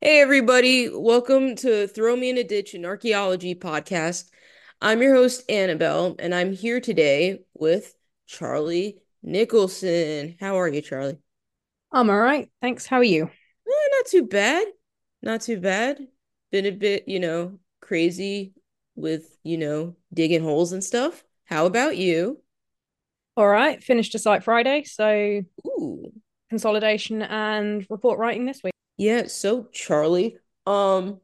Hey everybody, welcome to Throw Me in a Ditch, an archaeology podcast. I'm your host Annabelle, and I'm here today with Charlie Nicholson. How are you, Charlie? I'm all right. Thanks. How are you? Not too bad. Not too bad. Been a bit, crazy with, digging holes and stuff. How about you? All right. Finished a site Friday, so Ooh. consolidation and report writing this week. Yeah, so Charlie, um,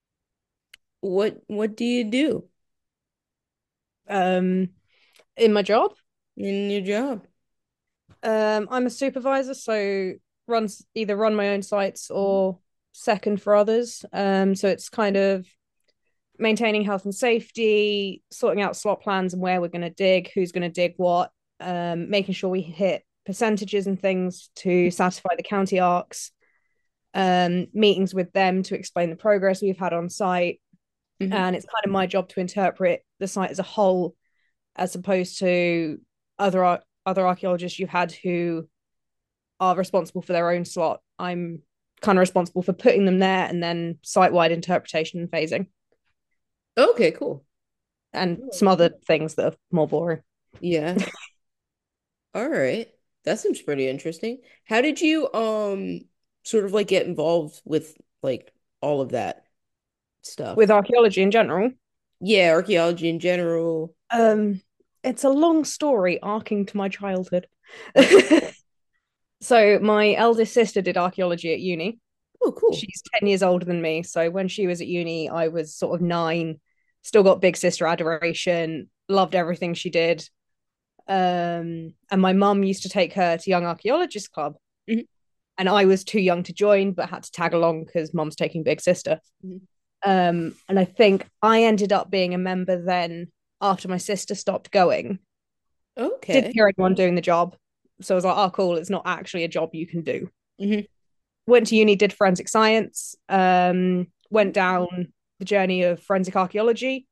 what do you do Um, in my job, in your job? I'm a supervisor, so run my own sites or second for others. So it's kind of maintaining health and safety, sorting out slot plans and where we're going to dig, who's going to dig what, making sure we hit percentages and things to satisfy the county arcs, meetings with them to explain the progress we've had on site. Hmm. And it's kind of my job to interpret the site as a whole, as opposed to other archaeologists you've had who are responsible for their own slot. I'm kind of responsible for putting them there and then site-wide interpretation and phasing Okay, cool. and some other things that are more boring. Yeah. All right. That seems pretty interesting. How did you sort of like get involved with like all of that With stuff? archaeology in general, Yeah, archaeology in general. um, it's a long story arcing to my childhood. Okay. So my eldest sister did archaeology at uni. Oh, cool. She's 10 years older than me. So when she was at uni, I was sort of 9, still got big sister adoration, loved everything she did. And my mum used to take her to Young Archaeologist Club. Mhm, And I was too young to join, but had to tag along because mum's taking big sister. mhm. And I think I ended up being a member then after my sister stopped going. Didn't Okay. hear anyone doing the job. So I was like, oh, cool. It's not actually a job you can do. Hmm. Went to uni, did forensic science, went down the journey of forensic archaeology,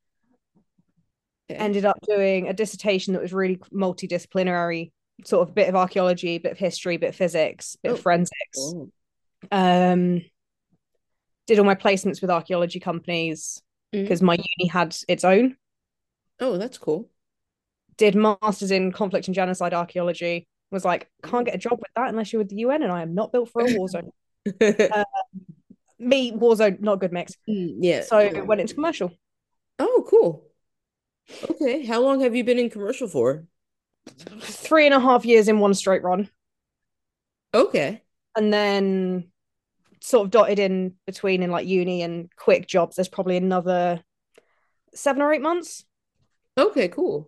Okay. ended up doing a dissertation that was really multidisciplinary, sort of bit of archaeology, bit of history, bit of physics, bit of Oh, forensics. cool. Um, did all my placements with archaeology companies Mhm. because my uni had its own. Oh, that's cool. Did masters in conflict and genocide archaeology. Was like, can't get a job with that unless you're with the UN, and I am not built for a war zone. Uh, Me, war zone, not a good mix. Yeah. So went into commercial. Oh, cool. Okay. How long have you been in commercial for? 3.5 years in one straight run. Okay. And then sort of dotted in between in like uni and quick jobs, there's probably another 7 or 8 months. Okay, cool.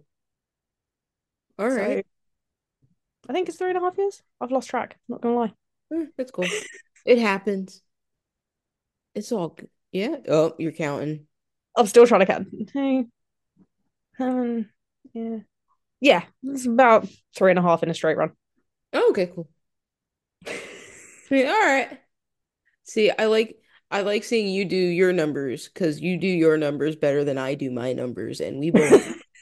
All right. So I think it's 3.5 years. I've lost track, not gonna lie. That's cool. It happens. It's all good. Yeah. Oh, you're counting. I'm still trying to count. Hey, yeah. Yeah, it's about 3.5 in a straight run. Oh, okay, cool. All right. See, I like seeing you do your numbers because you do your numbers better than I do my numbers, and we both.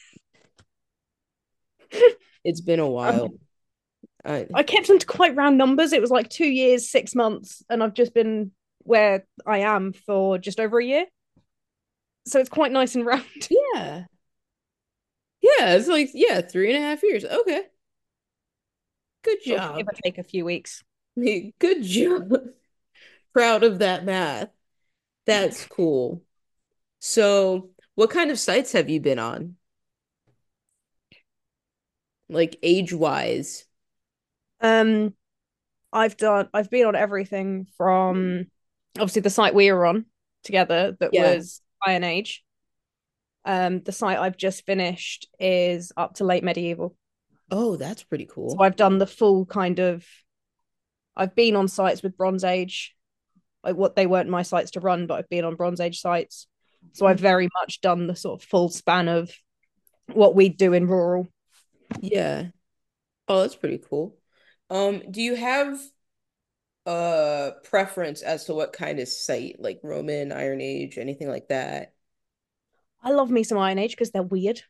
It's been a while. um, I I kept them to quite round numbers. It was like 2 years, 6 months, and I've just been where I am for just over a year. So it's quite nice and round. yeah, yeah. It's like 3.5 years. Okay, good Sort of give job. or take a few weeks. Good job. Proud of that math. That's cool. So, what kind of sites have you been on? Like age wise? Um, I've been on everything from obviously the site we were on together that Yeah. was Iron Age. The site I've just finished is up to late medieval. Oh, that's pretty So cool. I've done the full kind of I've been on sites with Bronze Age, like what they weren't my sites to run, but I've been on Bronze Age sites. So I've very much done the sort of full span of what we do in rural. Yeah. Oh, that's pretty cool. Do you have preference as to what kind of site, like Roman, Iron Age, anything like that? I love me some Iron Age because they're weird.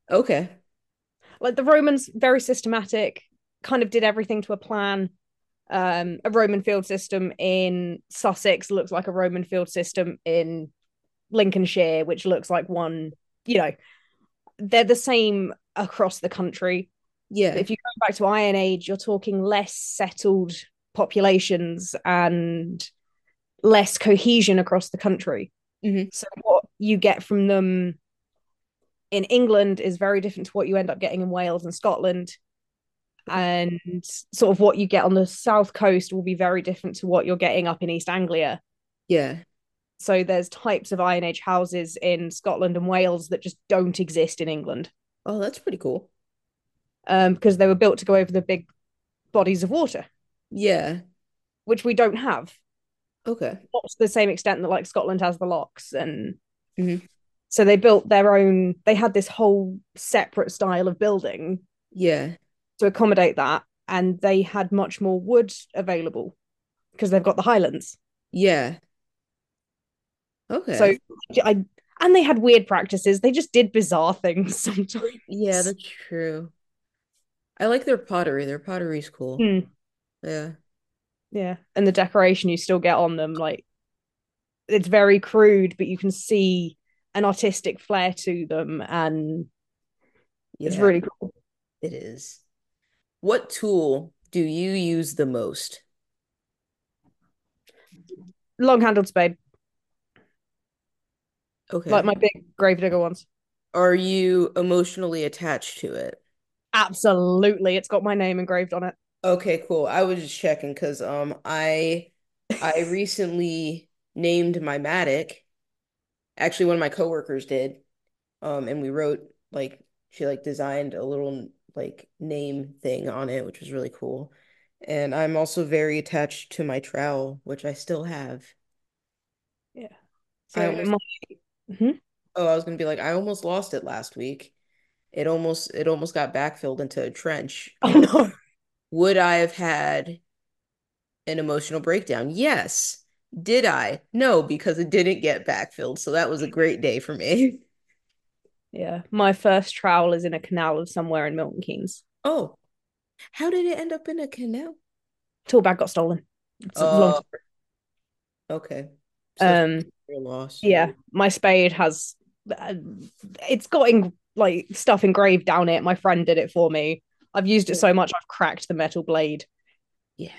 Okay. Like the Romans, very systematic, kind of did everything to a plan. A Roman field system in Sussex looks like a Roman field system in Lincolnshire, which looks like one, you know, they're the same across the country. Yeah. If you go back to Iron Age, you're talking less settled populations and less cohesion across the country. Hmm. So what you get from them in England is very different to what you end up getting in Wales and Scotland. And sort of what you get on the south coast will be very different to what you're getting up in East Anglia. Yeah. So there's types of Iron Age houses in Scotland and Wales that just don't exist in England, Oh, that's pretty cool. because they were built to go over the big bodies of water, Yeah. which we don't have. Okay. Not to the same extent that like Scotland has the locks. And Hmm. so they built their own, they had this whole separate style of building Yeah. to accommodate that. And they had much more wood available because they've got the Highlands. Yeah. So Okay. I and they had weird practices. They just did bizarre things Yeah, sometimes. that's true. I like their pottery. Their pottery's cool. Hmm. Yeah. Yeah. And the decoration you still get on them, like it's very crude, but you can see an artistic flair to them, and it's Yeah, really cool. it is. What tool do you use the most? Long handled spade, like Okay. my big gravedigger ones. Are you emotionally attached to it? Absolutely. It's got my name engraved on it. Okay, cool. I was just checking because I recently named my Matic. Actually, one of my coworkers did. And we wrote like she like designed a little like name thing on it, which was really cool. And I'm also very attached to my trowel, which I still have. Yeah. I So almost my Mhm. Oh, I was gonna be like, I almost lost it last week. It almost got backfilled into a trench. Oh And no. would I have had an emotional breakdown? Yes. Did I? No, because it didn't get backfilled. So that was a great day for me. Yeah. My first trowel is in a canal of somewhere in Milton Keynes. Oh, how did it end up in a canal? Tool bag got stolen. It's a long Oh, story. okay. So Um your loss. yeah, my spade has uh, it's got like stuff engraved down it. My friend did it for me. I've used it so much I've cracked the metal blade. Yeah.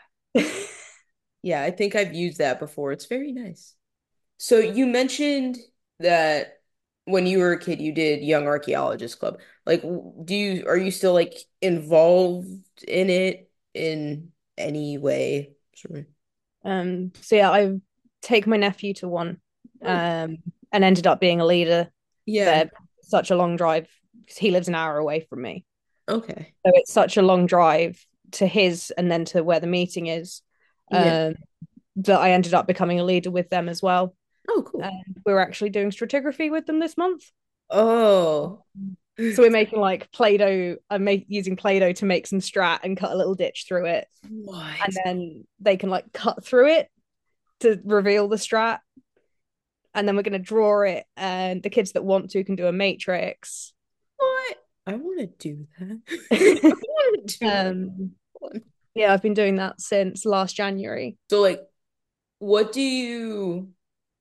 Yeah, I think I've used that before. It's very nice. So you mentioned that when you were a kid, you did Young Archaeologist Club. Like, are you still like involved in it in any way? Sure. So yeah, I take my nephew to one, Oh, um, and ended up being a leader. yeah. They're such a long drive because he lives an hour away from me. Okay. So it's such a long drive to his and then to where the meeting is. Yeah. Um, that I ended up becoming a leader with them as well. Oh, cool. And we're actually doing stratigraphy with them this month. Oh. So we're making like Play-Doh. Using Play-Doh to make some strat and cut a little ditch through it. And What? then they can like cut through it to reveal the strat. And then we're going to draw it. And the kids that want to can do a matrix. What? I want to do that. I want to do that um, one. yeah, I've been doing that since last January. So, like, what do you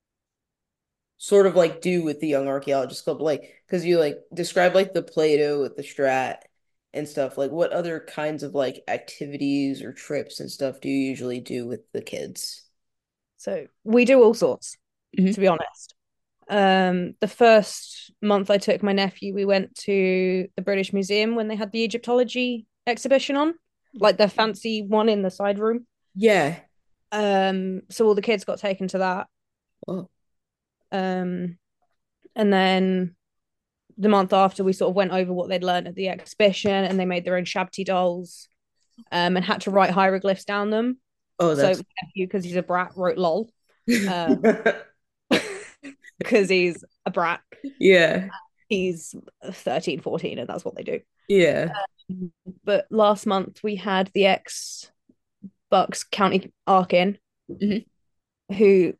sort of like do with the Young Archaeologist Club? Like, because you like describe like the Play-Doh with the Strat and stuff. Like, what other kinds of like activities or trips and stuff do you usually do with the kids? So we do all sorts, to Hmm. be honest. The first month I took my nephew, we went to the British Museum when they had the Egyptology exhibition on, like the fancy one in the side room. Yeah. So all the kids got taken to that. Oh. Um, and then the month after, we sort of went over what they'd learned at the exhibition, and they made their own Shabti dolls, and had to write hieroglyphs down them. Oh, So that's my nephew, because he's a brat, wrote lol, because he's a brat. yeah. He's 13, 14, and that's what they do. Yeah. But last month we had the ex Bucks County Arkin, Hmm. who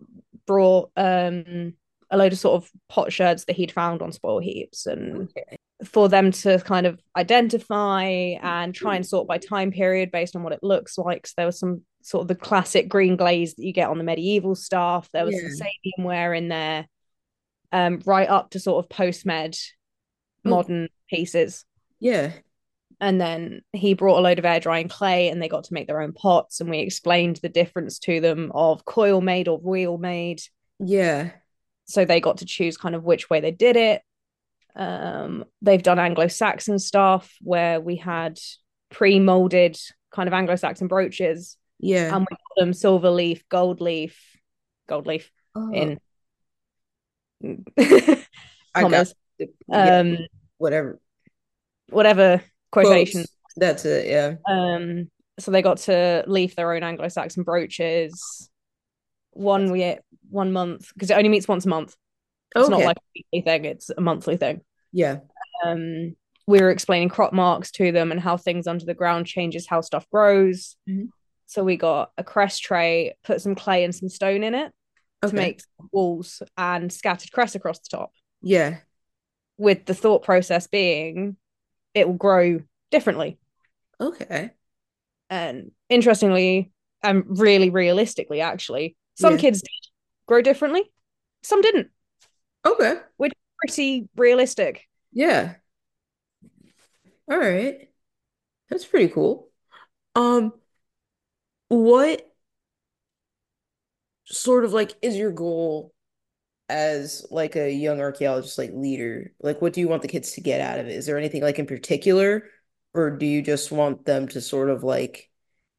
brought a load of sort of pot sherds that he'd found on spoil heaps, and Okay. for them to kind of identify and try and sort by time period based on what it looks like. So there was some sort of the classic green glaze that you get on the medieval stuff. There was some Yeah. sodium wear in there, right up to sort of post-med Oh, modern pieces. yeah. And then he brought a load of air drying clay and they got to make their own pots. And we explained the difference to them of coil made or wheel made. Yeah. So they got to choose kind of which way they did it. They've done Anglo-Saxon stuff where we had pre-molded kind of Anglo-Saxon brooches, Yeah. and we call them silver leaf, gold leaf Oh, in I got commas, it. Yeah. um, Whatever. whatever quotation. Quotes. That's it. Yeah. So they got to leaf their own Anglo-Saxon brooches. That's 1 month because it only meets once a month. It's not okay. like a weekly thing; it's a monthly thing. Yeah. Um, we were explaining crop marks to them and how things under the ground changes how stuff grows. Mhm. So we got a cress tray, put some clay and some stone in it to Okay. make walls and scattered cress across the top, Yeah. with the thought process being it will grow differently. Okay. And interestingly, and really realistically, actually, some Yeah. kids did grow differently, some didn't, Okay. which is pretty realistic. Yeah. All right. That's pretty cool. Um, what sort of like is your goal as like a young archaeologist, like leader? Like, what do you want the kids to get out of it? Is there anything like in particular, or do you just want them to sort of like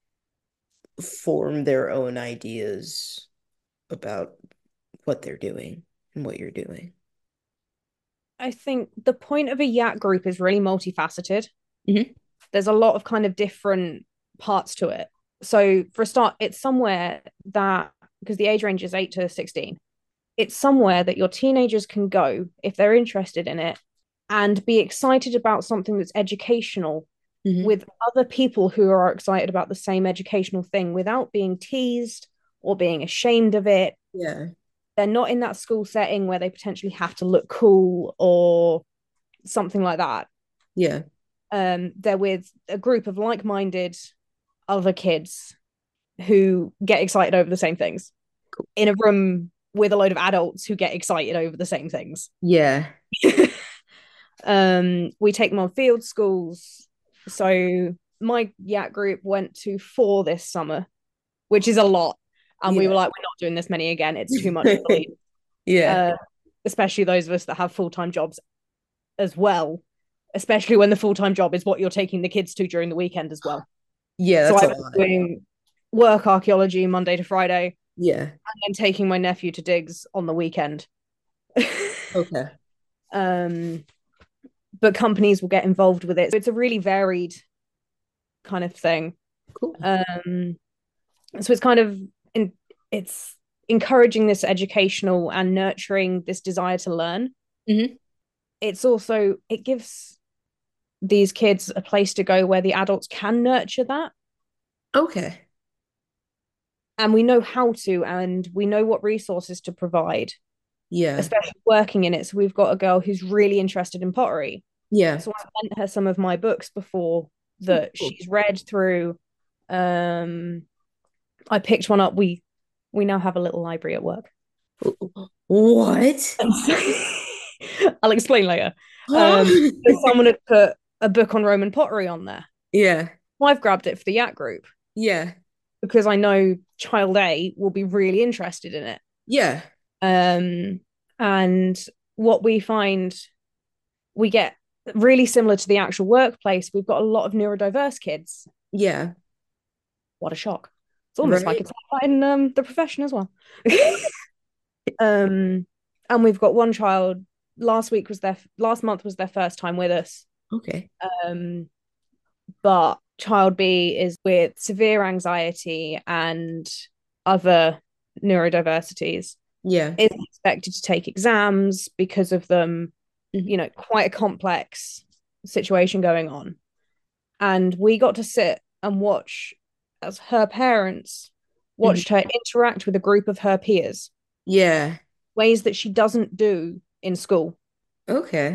form their own ideas about what they're doing and what you're doing? I think the point of a Yak group is really multifaceted. Hmm. There's a lot of kind of different parts to it. So for a start, it's somewhere that, because the age range is 8 to 16, it's somewhere that your teenagers can go if they're interested in it and be excited about something that's educational Hmm. with other people who are excited about the same educational thing without being teased or being ashamed of it. Yeah. They're not in that school setting where they potentially have to look cool or something like that. Yeah. They're with a group of like-minded other kids who get excited over the same things Cool. in a room with a load of adults who get excited over the same things. Yeah. We take them on field schools. So my Yak group went to 4 this summer, which is a lot. And we Yeah. were like, we're not doing this many again. It's too much for the lead. Yeah. Uh, Especially those of us that have full-time jobs as well, especially when the full-time job is what you're taking the kids to during the weekend as well. Yeah, So that's I a was lot. doing work archaeology Monday to Friday Yeah. and then taking my nephew to digs on the weekend. Okay. um, but companies will get involved with it. So it's a really varied kind of thing. Cool. So it's kind of it's encouraging this educational and nurturing this desire to learn. Hmm. It's also it gives these kids a place to go where the adults can nurture that, Okay. and we know how to, and we know what resources to provide, Yeah. especially working in it. So we've got a girl who's really interested in pottery. Yeah. So I lent her some of my books before Oh, that cool. she's read through. Um, I picked one up. We now have a little library at work. What? I'll explain later. Huh? So someone had put a book on Roman pottery on there. Yeah. Well, I've grabbed it for the Yak group Yeah. because I know child A will be really interested in it. Yeah. Um, and what we find, we get really similar to the actual workplace. We've got a lot of neurodiverse kids. Yeah. What a shock! It's almost like Right. it's like in the profession as well. um, and we've got one child. Last month was their first time with us. Okay. Um, but child B is with severe anxiety and other neurodiversities, Yeah. is expected to take exams because of them, Mhm. quite a complex situation going on. And we got to sit and watch as her parents Mhm. watched her interact with a group of her peers, Yeah. ways that she doesn't do in school. Okay.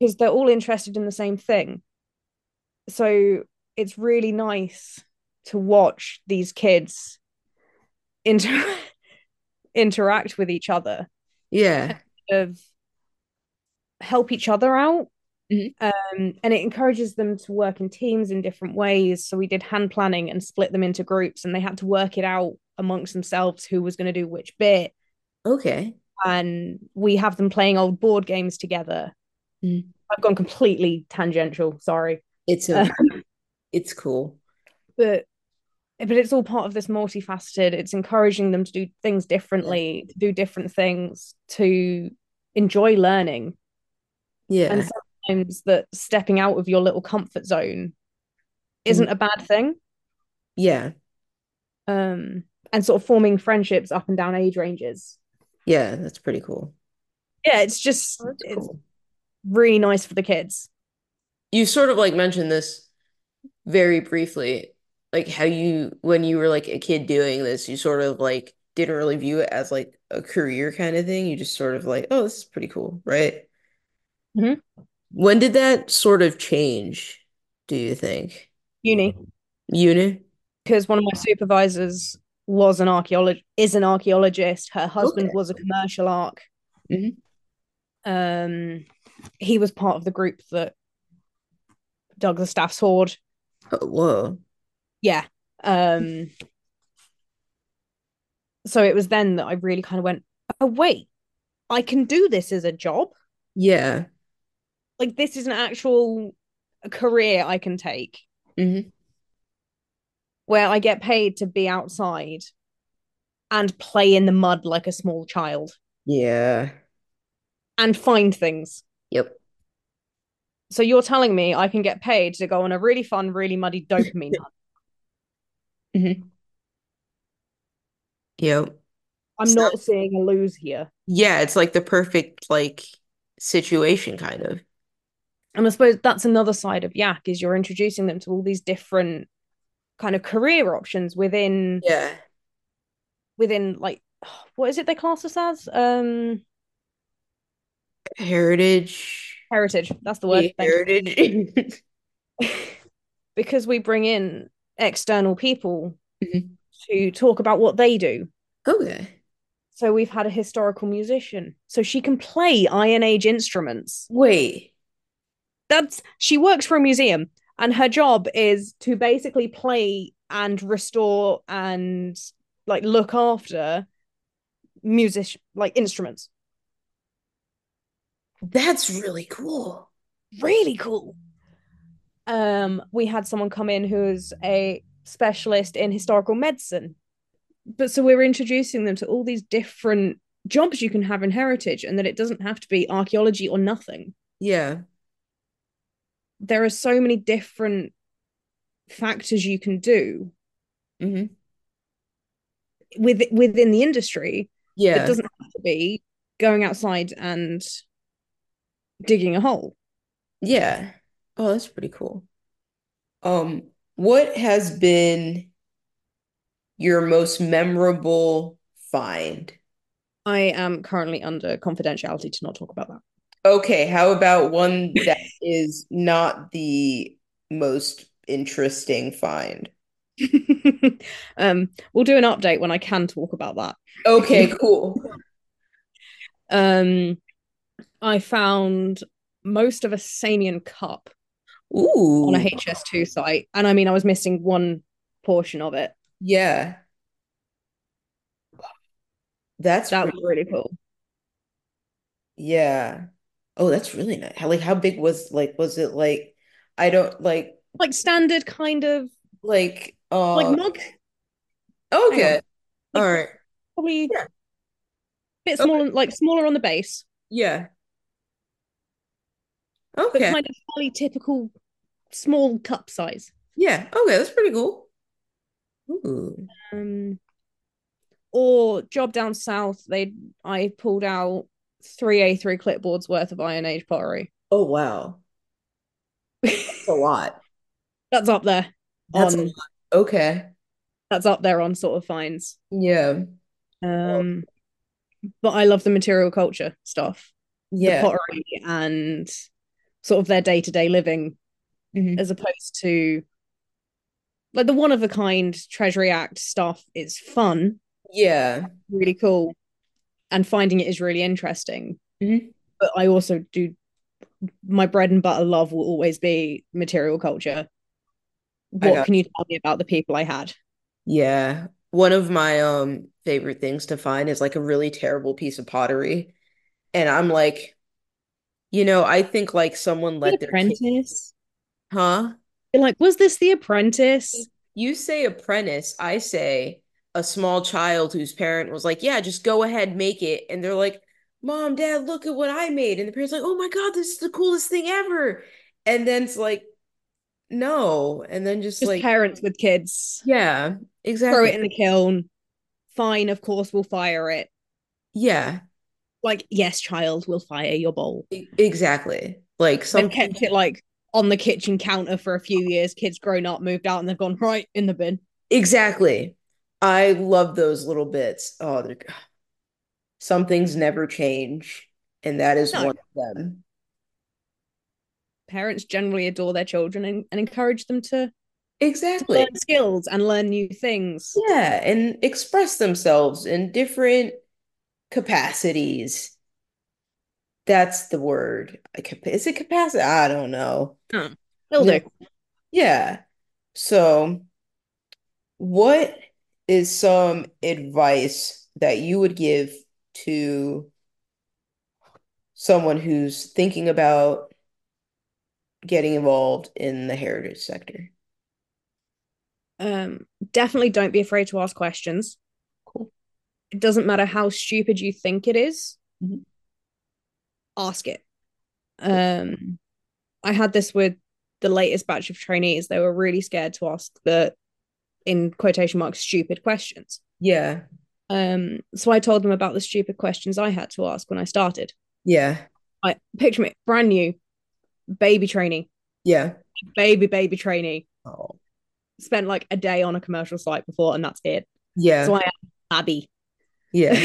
because they're all interested in the same thing. So it's really nice to watch these kids inter- interact with each other Yeah. of help each other out. Mhm. And it encourages them to work in teams in different ways. So we did hand planning and split them into groups, and they had to work it out amongst themselves who was going to do which bit. Okay. And we have them playing old board games together. Mhm. I've gone completely tangential, sorry. It's Uh, okay. It's cool. but it's all part of this multifaceted. It's encouraging them to do things Yeah. differently, to do different things, to enjoy learning. And Yeah. sometimes that stepping out of your little comfort zone Mhm. isn't a bad thing. Yeah. um, and sort of forming friendships up and down age ranges. Yeah, that's pretty cool. Yeah, it's just Oh, that's it's cool. really nice for the kids. You sort of like mentioned this very briefly, like how you, when you were like a kid doing this, you sort of like didn't really view it as like a career kind of thing. You just sort of like, oh, this is pretty cool, right? Mm-hmm. When did that sort of change, do you think? Uni, Uni? because one of my supervisors was an archaeologist, is an archaeologist. Her husband Okay. was a commercial arc. Hmm. Um, he was part of the group that dug the Staff's Hoard. Oh, whoa. Yeah. Um, so it was then that I really kind of went, oh wait, I can do this as a job. Yeah. Like this is an actual career I can take, Hmm. where I get paid to be outside and play in the mud like a small child Yeah. and find things. Yep. So you're telling me I can get paid to go on a really fun, really muddy dopamine hunt. Hmm. Yep. I'm So, not seeing a lose here. yeah, it's like the perfect like situation kind of. And I suppose that's another side of Yak is you're introducing them to all these different kind of career options Yeah. within like what is it they class us as? Heritage. Heritage. That's the word. Yeah, Thank heritage. you. Because we bring in external people Mhm. to talk about what they do. Okay. So we've had a historical musician. So she can play Iron Age instruments. Wait. That's she works for a museum and her job is to basically play and restore and like look after music like instruments. That's really cool. Really cool. We had someone come in who is a specialist in historical medicine. But so we're introducing them to all these different jobs you can have in heritage and that it doesn't have to be archaeology or nothing. Yeah. There are so many different factors you can do Hmm. within the industry that Yeah. doesn't have to be going outside and digging a hole. Yeah. Oh, that's pretty cool. What has been your most memorable find? I am currently under confidentiality to not talk about Okay, how about one that is not the most interesting find? that. We'll do an update when I can talk about that. If Okay, you, cool. um, I found most of a Samian cup on a Ooh, HS2 site, and I mean, I was missing one portion of it. yeah. That's That pretty, was really cool. yeah. Oh, that's really nice. How big was it like, I don't Like standard kind of like, like mug. Hang okay. on, All like right. probably a Yeah. bit Okay. smaller, like smaller on the base, Yeah. but Okay. kind of fairly typical small cup size. Yeah. Okay, that's pretty cool. Ooh. Um, or job down south, I pulled out three A3 clipboards worth of Iron Age pottery. Oh, wow. That's a lot. That's up there That's a lot. on Okay. that's up there on sort of finds. Yeah. Oh, Um, but I love the material culture stuff, the yeah. pottery and sort of their day-to-day living, Hmm. as opposed to like the one of a kind Treasury Act stuff is fun, Yeah. really cool, and finding it is really interesting. Hmm. But I also do, my bread and butter love will always be material culture. I What got can you tell me about the people I had? Yeah. One of my favorite things to find is like a really terrible piece of pottery. And I'm like, I think like someone The let their kid, Apprentice. huh? You're like, was this The Apprentice? You say apprentice, I say a small child whose parent was like, "Yeah, just go ahead, make it." And they're like, "Mom, Dad, look at what I made." And the parents like, "Oh my God, this is the coolest thing ever." And then it's like, "No." And then just Just like, parents with kids. yeah, Throw exactly. it in the kiln. Fine, of course, we'll fire it. Yeah, Like, yes, child, we'll fire your bowl. exactly. Like Then something. kept it like on the kitchen counter for a few years. Kids grown up, moved out, and they've gone right in the bin. Exactly. I love those little bits. Oh, some things never change, and that is No, one of them. parents generally adore their children and encourage them to learn Exactly. skills and learn new things. Yeah, and express themselves in different capacities. That's the word. Is it capacity? I don't know. Oh, they'll Yeah. do. Yeah. So, what is some advice that you would give to someone who's thinking about getting involved in the heritage sector? Definitely don't be afraid to ask questions. Cool. It doesn't matter how stupid you think it is, Mhm. ask it. Cool. Um, I had this with the latest batch of trainees. They were really scared to ask the, in quotation marks, stupid questions. Yeah. So I told them about the stupid questions I had to ask when I started. Yeah. I picture me brand new baby trainee, Yeah. baby trainee. Oh. Spent like a day on a commercial site before, and that's it. So Yeah. I am Abby. Yeah.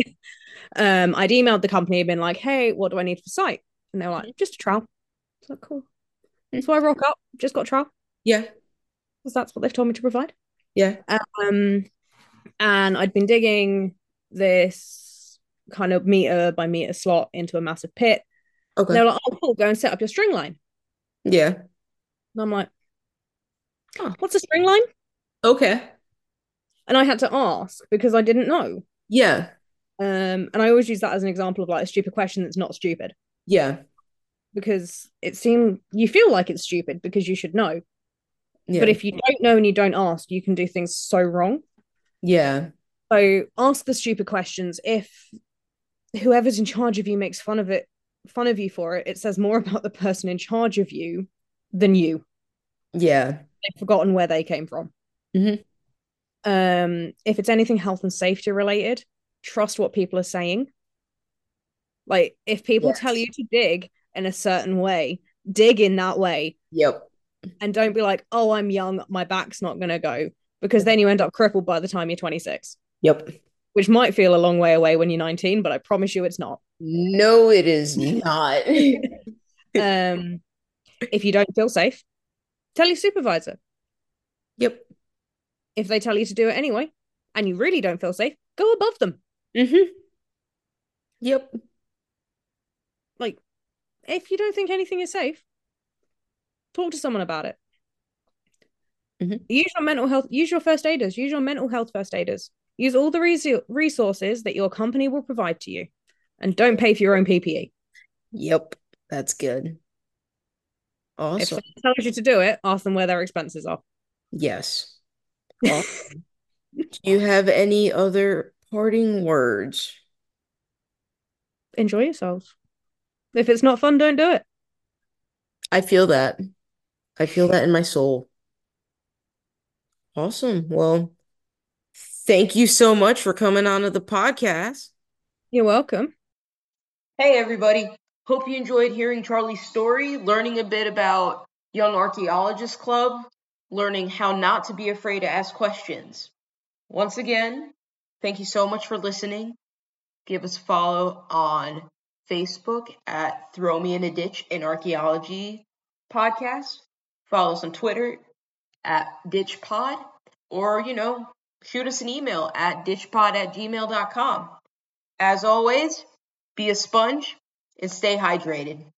I'd emailed the company and been like, "Hey, what do I need for site?" And they were like, "Just a trial." It's like, "Cool." So I rock up, just got a trial Yeah. because that's what they've told me to provide. Yeah. Um, and I'd been digging this kind of meter by meter slot into a massive pit. And they Okay. were like, "Oh, cool, go and set up your string line." Yeah. And I'm like, Oh. "What's a string line?" Okay. And I had to ask because I didn't know. Yeah. And I always use that as an example of like a stupid question that's not stupid Yeah. because it seemed you feel like it's stupid because you should know. But Yeah. if you don't know and you don't ask, you can do things so wrong. Yeah. So ask the stupid questions. If whoever's in charge of you makes fun of you for it, it says more about the person in charge of you than you. Yeah. They've forgotten where they came from. Hmm. If it's anything health and safety related, trust what people are saying. Like if people tell you Yes. to dig in a certain way, dig in that way Yep. and don't be like, "Oh, I'm young, my back's not going to go," because then you end up crippled by the time you're 26, Yep. which might feel a long way away when you're 19, but I promise you it's not. No, it is not. um, if you don't feel safe, tell your supervisor. Yep. If they tell you to do it anyway and you really don't feel safe, go above them. Hmm. Yep. Like, if you don't think anything is safe, talk to someone about it. Hmm. Use your mental health, use your first aiders, use your mental health first aiders. Use all the resources that your company will provide to you and don't pay for your own PPE. Yep. That's good. If Awesome. someone tells you to do it, ask them where their expenses are. Yes. Awesome. Do you have any other parting words? Enjoy yourselves. If it's not fun, don't do it. I feel that. I feel that in my soul. Awesome. Well, thank you so much for coming on to the podcast. You're welcome. Hey, everybody. Hope you enjoyed hearing Charlie's story, learning a bit about Young Archaeologist Club, learning how not to be afraid to ask questions. Once again, thank you so much for listening. Give us a follow on Facebook at Throw Me in a Ditch in Archaeology Podcast. Follow us on Twitter at DitchPod, or, shoot us an email at ditchpod@gmail.com. As always, be a sponge and stay hydrated.